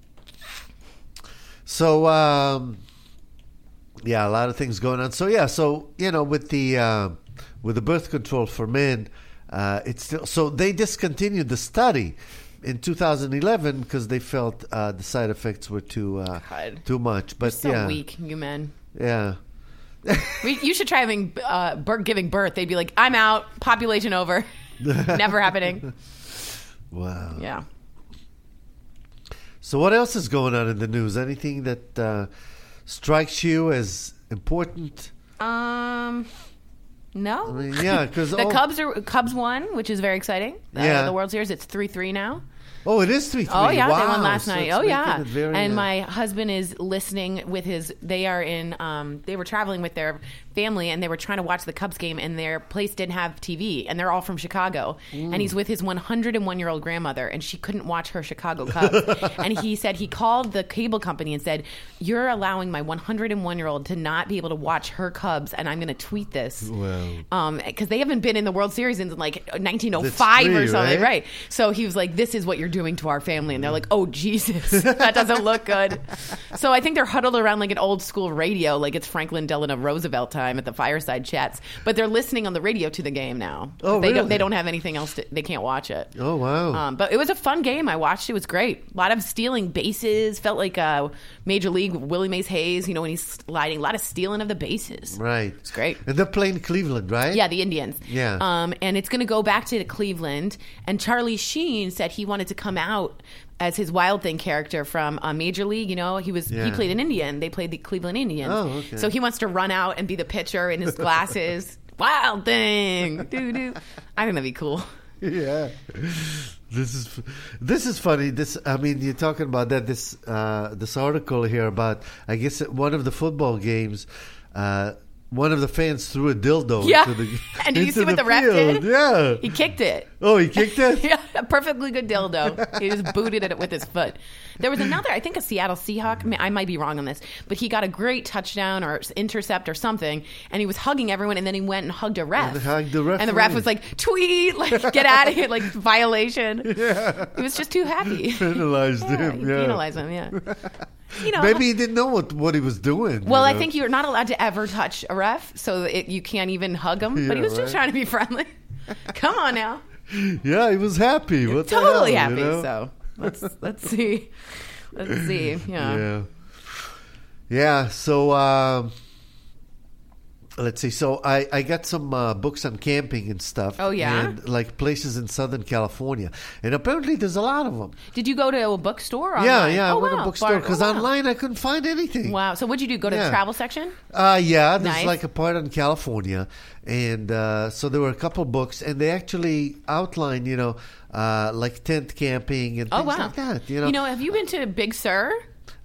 So, um, yeah, a lot of things going on. So, yeah, so, you know, with the uh, with the birth control for men, uh, it's still so they discontinued the study in two thousand eleven because they felt uh, the side effects were too uh, God. too much. But So yeah, weak, you men. yeah, We, you should try having uh, birth, giving birth. They'd be like, I'm out. Population over. Never happening. wow. Yeah. So, what else is going on in the news? Anything that uh, strikes you as important? Um, no. I mean, yeah, because The Cubs are Cubs won, which is very exciting. Uh, Yeah. the World Series, it's three three now. Oh, it is three three. Oh yeah, wow. they won last So night. it's Oh making yeah, it very, and uh, my husband is listening with his. They are in. Um, they were traveling with their family, and they were trying to watch the Cubs game, and their place didn't have T V, and they're all from Chicago. Mm. And he's with his one hundred one year old grandmother, and she couldn't watch her Chicago Cubs. And he said he called the cable company and said, "You're allowing my one hundred one year old to not be able to watch her Cubs, and I'm going to tweet this." Wow. Um, because they haven't been in the World Series since like nineteen oh five That's or three, something, right? right? So he was like, "This is what you're doing to our family," and they're like, "Oh Jesus, that doesn't look good." So I think they're huddled around like an old school radio, like it's Franklin Delano Roosevelt time at the fireside chats. But they're listening on the radio to the game now. Oh, they really? don't. They don't have anything else. To, they can't watch it. Oh wow. Um, but it was a fun game. I watched it. It was great. A lot of stealing bases. Felt like uh, Major League Willie Mays Hayes. You know when he's sliding. A lot of stealing of the bases. Right. It's great. And they're playing Cleveland, right? Yeah, the Indians. Yeah. Um, and it's going to go back to Cleveland. And Charlie Sheen said he wanted to come out as his Wild Thing character from uh, Major League. You know, he was he Yeah. played an Indian. They played the Cleveland Indians. Oh, okay. So he wants to run out and be the pitcher in his glasses. Wild Thing. Doo doo. I think that'd be cool. Yeah. This is this is funny. This I mean, you're talking about that. This uh, this article here about I guess at one of the football games. Uh, one of the fans threw a dildo Yeah. into the And did you into see what the the ref field. did? Yeah. He kicked it. Oh, he kicked it? Yeah, a perfectly good dildo. He just booted it with his foot. There was another, I think a Seattle Seahawk, I, mean, I might be wrong on this, but he got a great touchdown or intercept or something, and he was hugging everyone, and then he went and hugged a ref. And hugged the referee. And the ref was like, tweet, like, get out of here, like, violation. Yeah. He was just too happy. Penalized Yeah, him. he Yeah. penalized him, yeah. You know, Maybe he didn't know what, what he was doing. well, you I know? think you're not allowed to ever touch a ref, so it, you can't even hug him, but he Yeah, was just right. trying to be friendly. Come on now. Yeah, he was happy. What the Totally hell, happy. you know? So let's let's see, let's see. Yeah. Yeah. Yeah. So um, let's see. So I, I got some uh, books on camping and stuff. Oh, yeah? and, like places in Southern California, and apparently there's a lot of them. Did you go to a bookstore? Or Yeah, online? yeah. I Oh, went to wow. a bookstore Bar- because oh, wow. online I couldn't find anything. Wow. So what'd you do? Go to Yeah. the travel section? Uh, yeah, there's Nice. like a part in California, and uh, so there were a couple books, and they actually outline, you know, uh, like tent camping and Oh things wow. like that. You know, You know, have you been to Big Sur?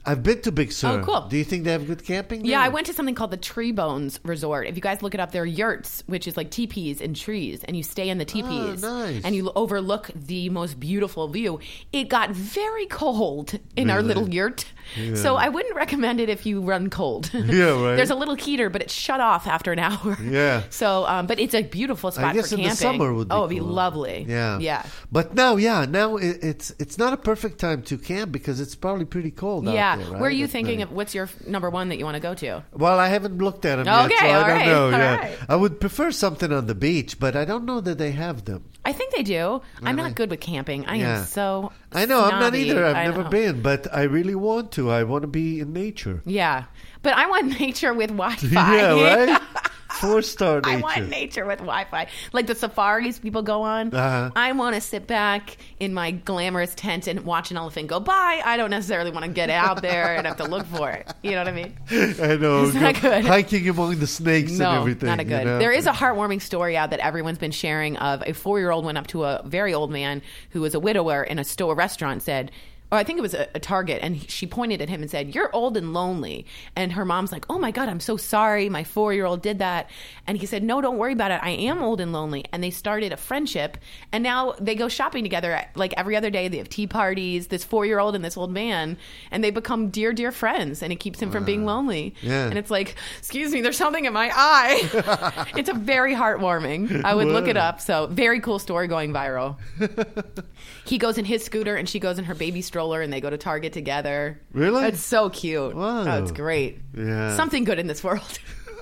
I've been to Big Sur. Oh, cool. Do you think they have good camping there? Yeah, I went to something called the Tree Bones Resort. If you guys look it up, they're yurts, which is like teepees in trees, and you stay in the teepees. Oh, nice. And you overlook the most beautiful view. It got very cold in our Really? little yurt, Yeah. so I wouldn't recommend it if you run cold. Yeah, right. There's a little heater, but it's shut off after an hour. Yeah. So, um, but it's a beautiful spot I guess for in camping. the summer would be oh, it'd be cool. lovely. Yeah. Yeah. But now, yeah, now it, it's it's not a perfect time to camp because it's probably pretty cold out Yeah. there, right? Where are you At thinking night. of? What's your f- number one that you want to go to? Well, I haven't looked at them yet, Okay, so I all don't right, know. all yeah. right. I would prefer something on the beach, but I don't know that they have them. I think they do. I'm Really? not good with camping. I Yeah. am so. I know, I'm not snobby. either. I've I never know. been, but I really want to. I want to be in nature. Yeah, but I want nature with Wi-Fi. Yeah, right? Four-star nature. I want nature with Wi-Fi, like the safaris people go on. Uh-huh. I want to sit back in my glamorous tent and watch an elephant go by. I don't necessarily want to get out there and have to look for it. You know what I mean? I know. It's not go- good. Hiking among the snakes No, and everything. not a you good. know? There is a heartwarming story out that everyone's been sharing of a four-year-old went up to a very old man who was a widower in a store restaurant and said, or I think it was a, a Target, and he- she pointed at him and said, "You're old and lonely." And her mom's like, "Oh my God, I'm so sorry. My four-year-old did that." And he said, "No, don't worry about it. I am old and lonely." And they started a friendship, and now they go shopping together like every other day. They have tea parties, this four-year-old and this old man, and they become dear, dear friends, and it keeps him from being lonely. Yeah. And it's like, excuse me, there's something in my eye. It's a very heartwarming. I would look it up. So very cool story going viral. He goes in his scooter and she goes in her baby stroller and they go to Target together. Really? It's so cute. Wow. Oh, it's great. Yeah. Something good in this world.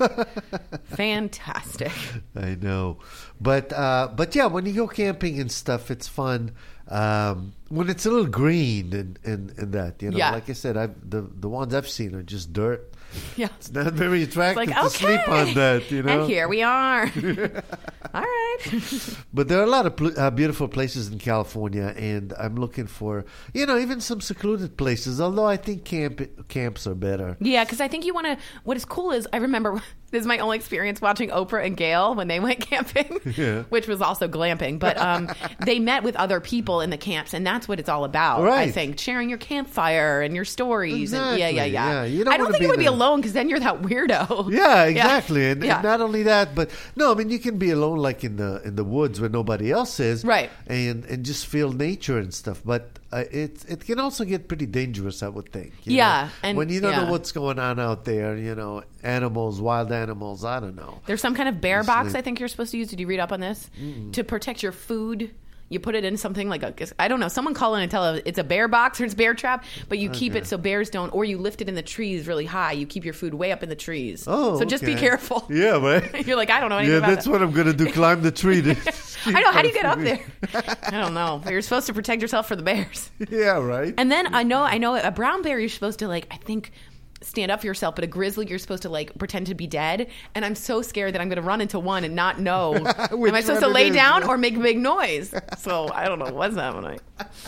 Fantastic. I know, but uh, but yeah, when you go camping and stuff, it's fun. Um, when it's a little green and, and, and that, you know, Yeah. like I said, I've, the the ones I've seen are just dirt. Yeah. It's not very attractive Like, to okay. sleep on that, you know. And here we are. All right. But there are a lot of pl- uh, beautiful places in California, and I'm looking for, you know, even some secluded places. Although I think camp camps are better. Yeah, because I think you want to. What is cool is I remember this is my only experience watching Oprah and Gail when they went camping, Yeah. which was also glamping. But um, they met with other people in the camps, and that's what it's all about. I Right. think sharing your campfire and your stories. And, yeah, yeah, Exactly, yeah. yeah. You don't I don't wanna think be you would be the- alone because then you're that weirdo. Yeah, exactly, And, Yeah. and not only that, but no, I mean you can be alone, like in the in the woods where nobody else is, Right. And and just feel nature and stuff. But uh, it it can also get pretty dangerous, I would think. you Yeah, know? and- when you don't yeah. know what's going on out there, you know, animals, wild animals. I don't know. There's some kind of bear It's box like- I think you're supposed to use. Did you read up on this? To protect your food. You put it in something like a, I don't know, someone call in and tell us it's a bear box or it's bear trap, but you keep Okay. it so bears don't, or you lift it in the trees really high. You keep your food way up in the trees. Oh, so just be okay. careful. Yeah, right. You're like, I don't know anything Yeah, about that's that. what I'm gonna do. Climb the tree. To I know. How do you get up there? I don't know. You're supposed to protect yourself for the bears. Yeah, right. And then I know, I know a brown bear, you're supposed to like, I think, stand up for yourself, but a grizzly, you're supposed to like pretend to be dead. And I'm so scared that I'm going to run into one and not know. Am Which I supposed one to it lay is, down yeah. or make a big noise? So I don't know what's happening.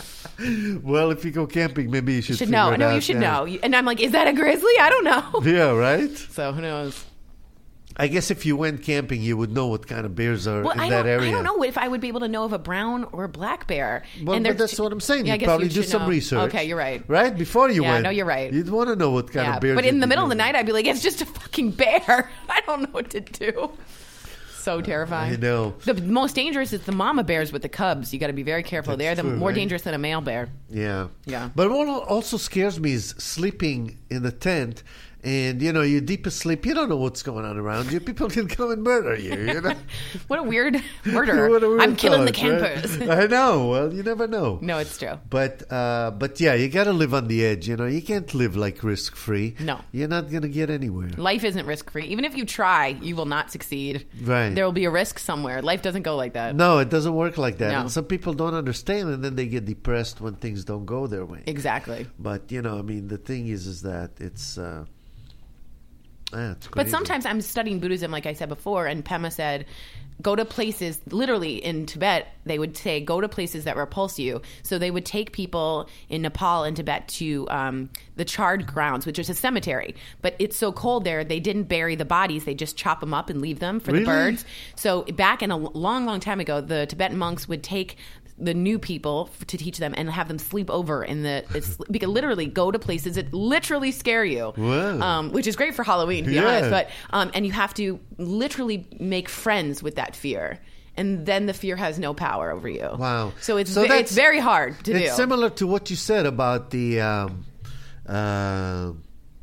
Well, if you go camping, maybe you should, You should figure know. it No, out. you should yeah. know. You- And I'm like, is that a grizzly? I don't know. Yeah, right. So who knows? I guess if you went camping, you would know what kind of bears are Well, in I that don't, area. I don't know if I would be able to know of a brown or a black bear. Well, and but they're- that's what I'm saying. Yeah, I You'd guess probably you do should some know. research. Okay, you're right. Right? Before you Yeah, went. no, you're right. You'd want to know what kind Yeah, of bears. but in you'd the be middle of the dealing night, I'd be like, it's just a fucking bear. I don't know what to do. So terrifying. I know. The most dangerous is the mama bears with the cubs. You got to be very careful. That's They're the true, more right? dangerous than a male bear. Yeah. Yeah. But what also scares me is sleeping in the tent. And, you know, you're deep asleep. You don't know what's going on around you. People can come and murder you, you know? What a weird murder. What a weird I'm killing the thought, right? campers. I know. Well, you never know. No, it's true. But uh, but yeah, you got to live on the edge. You know, you can't live like risk free. No. You're not going to get anywhere. Life isn't risk free. Even if you try, you will not succeed. Right. There will be a risk somewhere. Life doesn't go like that. No, it doesn't work like that. No. And some people don't understand, and then they get depressed when things don't go their way. Exactly. But you know, I mean, the thing is, is that it's. Uh, ah, it's But crazy. sometimes I'm studying Buddhism, like I said before, and Pema said, go to places, literally in Tibet, they would say, go to places that repulse you. So they would take people in Nepal and Tibet to um, the charred grounds, which is a cemetery. But it's so cold there, they didn't bury the bodies. They just chop them up and leave them for Really? the birds. So back in a long, long time ago, the Tibetan monks would take the new people f- to teach them and have them sleep over in the it's, because literally go to places that literally scare you, Wow. um, which is great for Halloween, to be Yeah. honest. But um, and you have to literally make friends with that fear. And then the fear has no power over you. Wow. So it's So ve- that's- it's very hard to It's do. similar to what you said about the. Um, uh,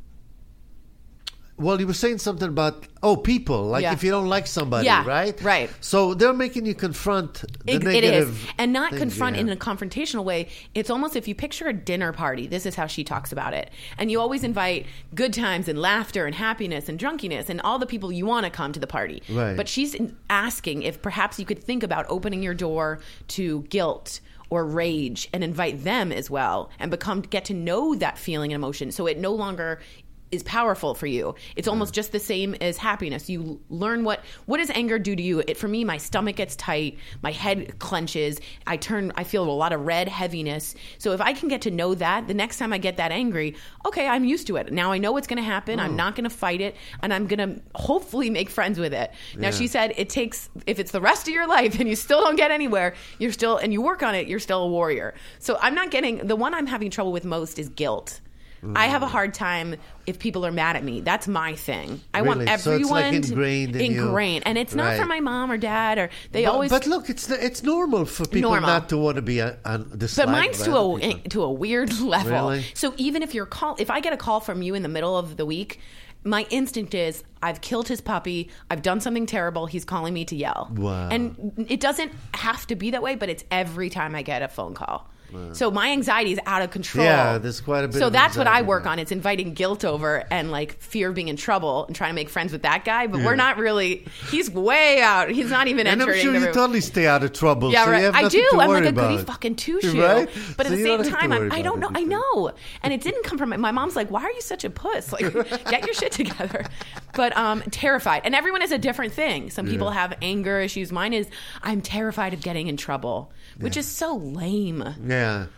well, you were saying something about oh people, like Yeah. if you don't like somebody, Yeah, right? right. So they're making you confront the It, it negative. is, and not things, confront yeah. in a confrontational way. It's almost if you picture a dinner party. This is how she talks about it, and you always invite good times and laughter and happiness and drunkiness and all the people you want to come to the party. Right. But she's asking if perhaps you could think about opening your door to guilt or rage and invite them as well, and become get to know that feeling and emotion, so it no longer is powerful for you. It's almost just the same as happiness. You learn what what does anger do to you? It for me, my stomach gets tight, my head clenches, I turn I feel a lot of red heaviness. So if I can get to know that, the next time I get that angry, okay, I'm used to it. Now I know what's going to happen. I'm not going to fight it, and I'm going to hopefully make friends with it. Now Yeah. she said it takes if it's the rest of your life and you still don't get anywhere, you're still and you work on it, you're still a warrior. So I'm not getting the one I'm having trouble with most is guilt. I have a hard time if people are mad at me. That's my thing. I want Really? So it's, everyone like, ingrained to, in you. ingrained, and it's not Right. from my mom or dad or they But, always. but look, it's it's normal for people Normal. not to want to be on, on this. But mine's to a to a weird level. Really? So even if you're call, if I get a call from you in the middle of the week, my instinct is I've killed his puppy. I've done something terrible. He's calling me to yell. Wow. And it doesn't have to be that way, but it's every time I get a phone call. So my anxiety is out of control. Yeah, there's quite a bit So of that's what I anxiety work there. on. It's inviting guilt over and like fear of being in trouble and trying to make friends with that guy. But Yeah. we're not really. He's way out. He's not even And I'm entering sure the you room. totally stay out of trouble. Yeah, so right. You have I nothing do. To I'm worry like a goody about. fucking two shoe. Right? But So at the you same don't have to time, worry I'm, I about don't know. I anything. know. And it didn't come from my, my mom's like, why are you such a puss? Like, get your shit together. But um, terrified. And everyone has a different thing. Some people Yeah. have anger issues. Mine is I'm terrified of getting in trouble, which Yeah. is so lame. Yeah.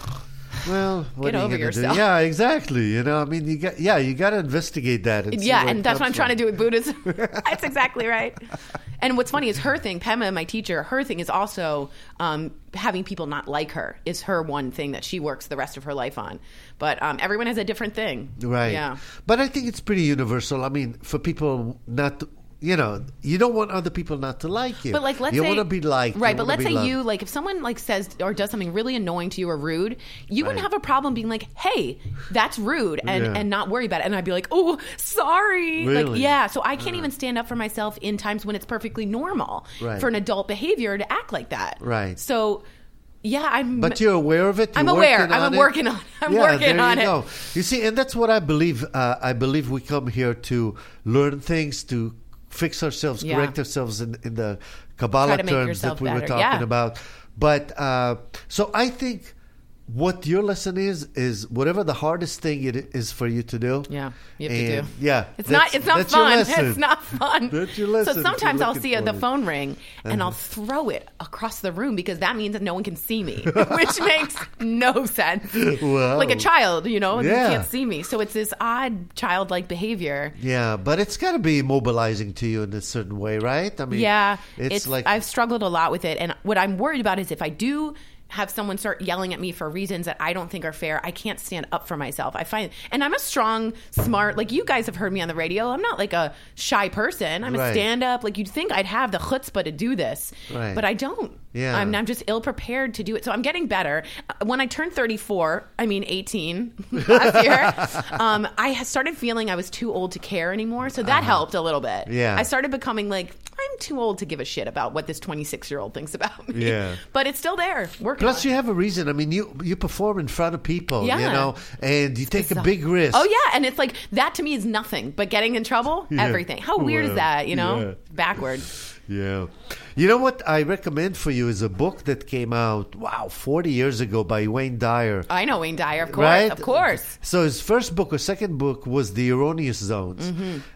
Well, what Get are you over gonna yourself. do? Yeah, exactly. You know, I mean, you got yeah, you got to investigate that. And see Yeah, where it and that's what I'm comes trying to from. do with Buddhism. That's exactly right. And what's funny is her thing, Pema, my teacher, her thing is also um, having people not like her is her one thing that she works the rest of her life on. But um, everyone has a different thing. Right. Yeah. But I think it's pretty universal. I mean, for people not to, you know, you don't want other people not to like you. But like, let's you say want to be liked. right? You But wanna let's be say loved. you like if someone like says or does something really annoying to you or rude, you wouldn't Right. have a problem being like, "Hey, that's rude," and Yeah. and not worry about it. And I'd be like, "Oh, sorry." Like, Really? yeah. So I can't even stand up for myself in times when it's perfectly normal Right. for an adult behavior to act like that. Right. So. Yeah, I'm. But you're aware of it. You're I'm aware. working I'm on it? working on- I'm yeah, working there on you it. Go. You see, and that's what I believe. Uh, I believe we come here to learn things, to fix ourselves, Yeah. correct ourselves in, in the Try Kabbalah to make terms yourself that we were better. talking Yeah. about. But uh, so I think what your lesson is is whatever the hardest thing it is for you to do. Yeah, you have to and, do. Yeah, It's that's- not. It's not that's your fun. lesson. It's not fun. That's your lesson if So you're sometimes I'll looking see for the it. phone ring and I'll throw it across the room because that means that no one can see me, which makes no sense. Wow. Like a child, you know, Yeah. you can't see me. So it's this odd childlike behavior. Yeah, but it's got to be mobilizing to you in a certain way, right? I mean, Yeah, it's, like I've struggled a lot with it, and what I'm worried about is if I do have someone start yelling at me for reasons that I don't think are fair, I can't stand up for myself. I find, and I'm a strong, smart, like you guys have heard me on the radio. I'm not like a shy person. I'm Right. a stand up. Like you'd think I'd have the chutzpah to do this, Right. but I don't. Yeah. I'm, I'm just ill prepared to do it. So I'm getting better. Uh, When I turned thirty-four, I mean eighteen last year, um, I had started feeling I was too old to care anymore. So that helped a little bit. Yeah. I started becoming like, I'm too old to give a shit about what this twenty-six year old thinks about me. Yeah. But it's still there. Working Plus, on you it. have a reason. I mean, you you perform in front of people, Yeah. you know, and you take a So- big risk. Oh yeah, and it's like that to me is nothing, but getting in trouble, Yeah. everything. How weird Wow. is that? You know, Yeah. backward. Yeah. You know what I recommend for you is a book that came out, wow, forty years ago by Wayne Dyer. I know Wayne Dyer, of course, Right? of course. So his first book or second book was The Erroneous Zones.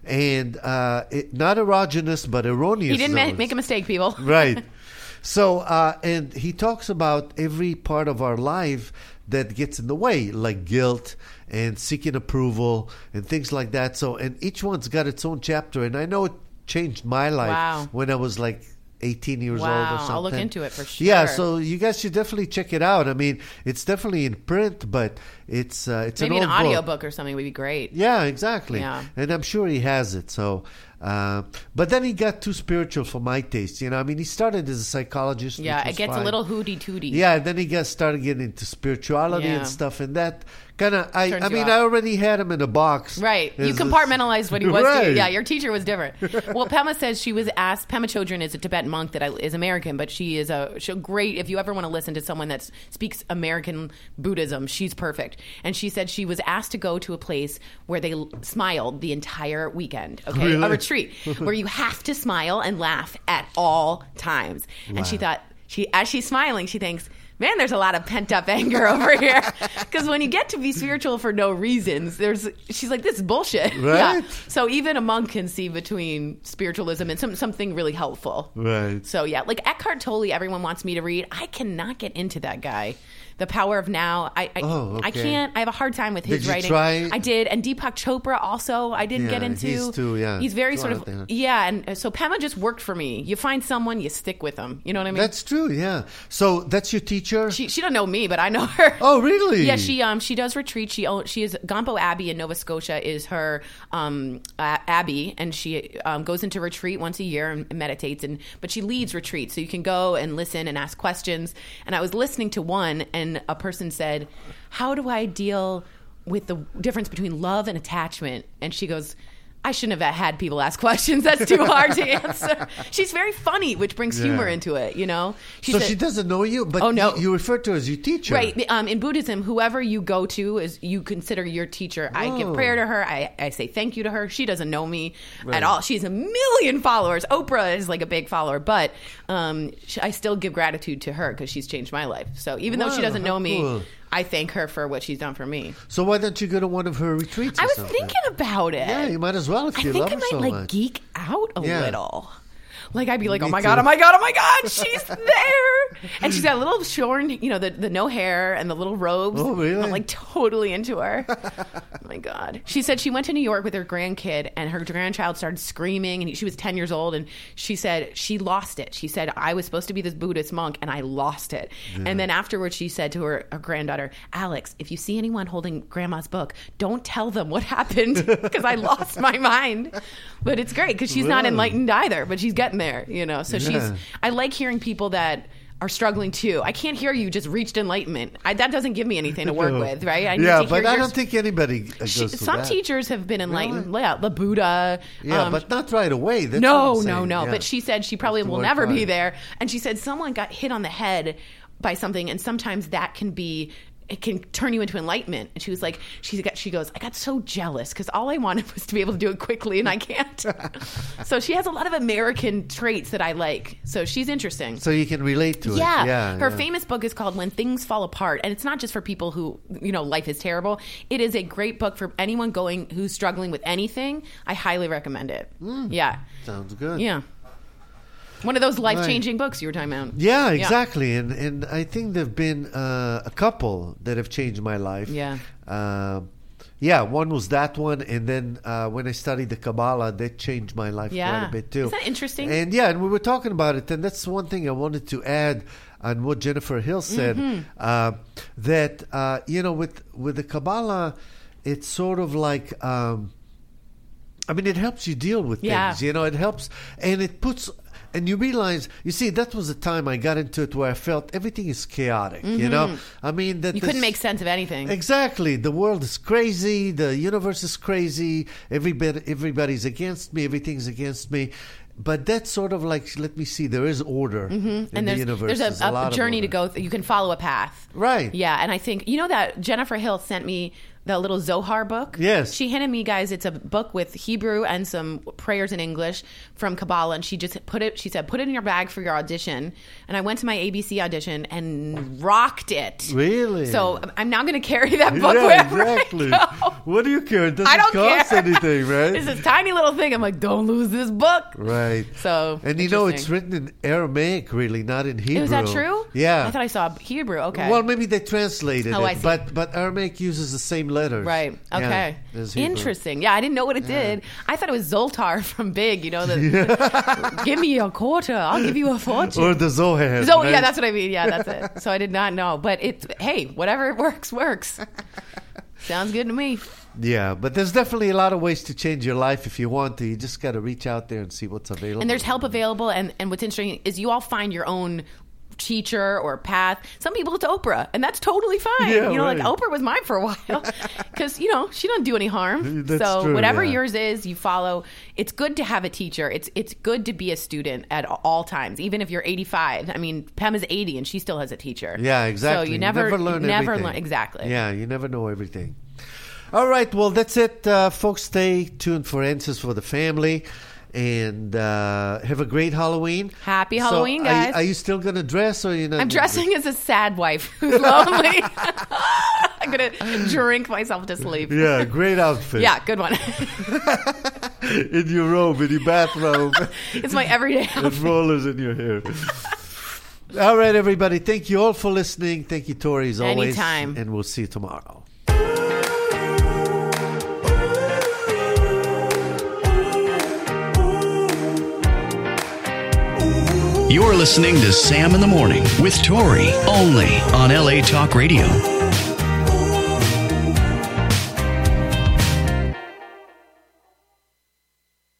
And uh, it, not erogenous, but erroneous He didn't ma- zones. make a mistake, people. Right. So, uh, and he talks about every part of our life that gets in the way, like guilt and seeking approval and things like that. So, and each one's got its own chapter. And I know it changed my life Wow. when I was like eighteen years Wow, old or something. I'll look into it for sure. Yeah, so you guys should definitely check it out. I mean, it's definitely in print, but it's uh, it's Maybe an an old audio book. book or something would be great. Yeah, exactly. Yeah. And I'm sure he has it. So, uh, but then he got too spiritual for my taste. You know, I mean, he started as a psychologist. Yeah, which it was gets fine. a little hooty-tooty. Yeah, and then he got started getting into spirituality Yeah. and stuff, and that kind of. I, Turns I you mean, off. I already had him in a box. Right. You As a- compartmentalized what he was Right. to you. Yeah, your teacher was different. Well, Pema says she was asked, Pema Chodron is a Tibetan monk that I, is American, but she is a she's great, if you ever want to listen to someone that speaks American Buddhism, she's perfect. And she said she was asked to go to a place where they l- smiled the entire weekend, okay? Really? A retreat where you have to smile and laugh at all times. And she thought, she as she's smiling, she thinks, man, there's a lot of pent up anger over here. Because when you get to be spiritual for no reasons, there's she's like, this is bullshit. Right. Yeah. So even a monk can see between spiritualism and some, something really helpful. Right. So yeah, like Eckhart Tolle, everyone wants me to read. I cannot get into that guy. The Power of Now. I I, Oh, okay. I can't. I have a hard time with his Did you writing. try? I did, and Deepak Chopra also. I didn't Yeah, get into. he's too- yeah, He's very too sort out of there. yeah, and uh, so Pema just worked for me. You find someone, you stick with them. You know what I mean? That's true. Yeah. So that's your teacher. she she don't know me, but I know her. Oh, really? Yeah, she um she does retreats. She own, she is Gampo Abbey in Nova Scotia is her um uh, abbey, and she um, goes into retreat once a year and meditates. And but she leads retreats, so you can go and listen and ask questions. And I was listening to one, and a person said, "How do I deal with the difference between love and attachment?" And she goes, I shouldn't have had people ask questions. That's too hard to answer. She's very funny, which brings Yeah. humor into it, you know? She so said- she doesn't know you, but Oh, no. you, you refer to her as your teacher. Right. Um, in Buddhism, whoever you go to is you consider your teacher. I give Oh. prayer to her. I, I say thank you to her. She doesn't know me Right. at all. She has a million followers. Oprah is like a big follower, but um, sh I still give gratitude to her because she's changed my life. So even though she Wow, doesn't how know me, cool. I thank her for what she's done for me. So why don't you go to one of her retreats? Or I was something? thinking about it. Yeah, you might as well if I you think love I her might so like much. geek out a Yeah. little. Like I'd be like, Me oh my too. god, oh my god, oh my god, she's there, and she's got a little shorn, you know, the the no hair and the little robes. Oh, really? I'm like totally into her. Oh my god. She said she went to New York with her grandkid, and her grandchild started screaming, and she was ten years old, and she said she lost it. She said I was supposed to be this Buddhist monk, and I lost it. And then afterwards, she said to her, her granddaughter, Alex, if you see anyone holding Grandma's book, don't tell them what happened because I lost my mind. But it's great because she's not Really? enlightened either, but she's getting there, you know. So she's. Yeah. I like hearing people that are struggling too. I can't hear you just reached enlightenment. I, that doesn't give me anything to work with, right? I need yeah, to but hear I your- don't think anybody uh, goes She, through some that. teachers have been enlightened. Yeah, the Buddha. Yeah, um, but not right away. That's no, what I'm no, saying. no. Yeah. But she said she probably Have to will work never be hard. there. And she said someone got hit on the head by something, and sometimes that can be. It can turn you into enlightenment. And she was like, she got, she goes, I got so jealous because all I wanted was to be able to do it quickly, and I can't. So she has a lot of American traits that I like. So she's interesting. So you can relate to Yeah. it. Yeah. Her yeah. famous book is called When Things Fall Apart. And it's not just for people who, you know, life is terrible. It is a great book for anyone going who's struggling with anything. I highly recommend it. Yeah. Sounds good. Yeah. One of those life changing books you were talking about. Yeah, exactly. And and I think there've been uh, a couple that have changed my life. Yeah. Uh, yeah, one was that one, and then uh, when I studied the Kabbalah, that changed my life Yeah. quite a bit too. Is that interesting? And yeah, and we were talking about it, and that's one thing I wanted to add on what Jennifer Hill said, Mm-hmm. uh, that uh, you know, with with the Kabbalah, it's sort of like. Um, I mean, it helps you deal with Yeah. things, you know, it helps, and it puts, and you realize, you see, that was the time I got into it where I felt everything is chaotic, you know? I mean, that You couldn't this- make sense of anything. Exactly. The world is crazy, the universe is crazy, everybody, everybody's against me, everything's against me. But that's sort of like, let me see, there is order in and the there's, universe. there's a, a, a lot of journey to order. go through. You can follow a path. Right. Yeah. And I think, you know that Jennifer Hill sent me the little Zohar book? Yes. She handed me, guys, it's a book with Hebrew and some prayers in English from Kabbalah. And she just put it, she said, put it in your bag for your audition. And I went to my A B C audition and rocked it. Really? So I'm now going to carry that book Yeah, wherever exactly. I go. What do you care? It doesn't I don't cost care. anything, right? It's this tiny little thing. I'm like, don't lose this book. Right. So, And you know, it's interesting. written in Aramaic, really, not in Hebrew. Is that true? Yeah. I thought I saw Hebrew. Okay. Well, maybe they translated Oh, it, I see. but but Aramaic uses the same letters. Right. Okay. Yeah, it's Hebrew. Interesting. Yeah, I didn't know what it did. I thought it was Zoltar from Big. You know, the, the give me a quarter, I'll give you a fortune. Or the Zohar. So right? yeah, that's what I mean. Yeah, that's it. So I did not know, but it's hey, whatever works works. Sounds good to me. Yeah, but there's definitely a lot of ways to change your life if you want to. You just got to reach out there and see what's available. And there's help available. And, and what's interesting is you all find your own teacher or path. Some people it's Oprah, and that's totally fine. Yeah, you know, right. like Oprah was mine for a while because, you know, she doesn't do any harm. That's so true, whatever yeah. yours is, you follow. It's good to have a teacher. It's it's good to be a student at all times, even if you're eighty-five. I mean, Pam is eighty, and she still has a teacher. Yeah, exactly. So you never, you never learn never everything. learn. Exactly. Yeah, you never know everything. All right, well, that's it, uh, folks. Stay tuned for Answers for the Family. And uh, have a great Halloween. Happy So Halloween, are guys. you, are you still going to dress or are you not? I'm dressing as a sad wife who's lonely. I'm going to drink myself to sleep. Yeah, great outfit. Yeah, good one. In your robe, in your bathrobe. It's my everyday And outfit. rollers in your hair. All right, everybody. Thank you all for listening. Thank you, Tori, as always. Anytime. And we'll see you tomorrow. You're listening to Sam in the Morning with Tori, only on L A Talk Radio.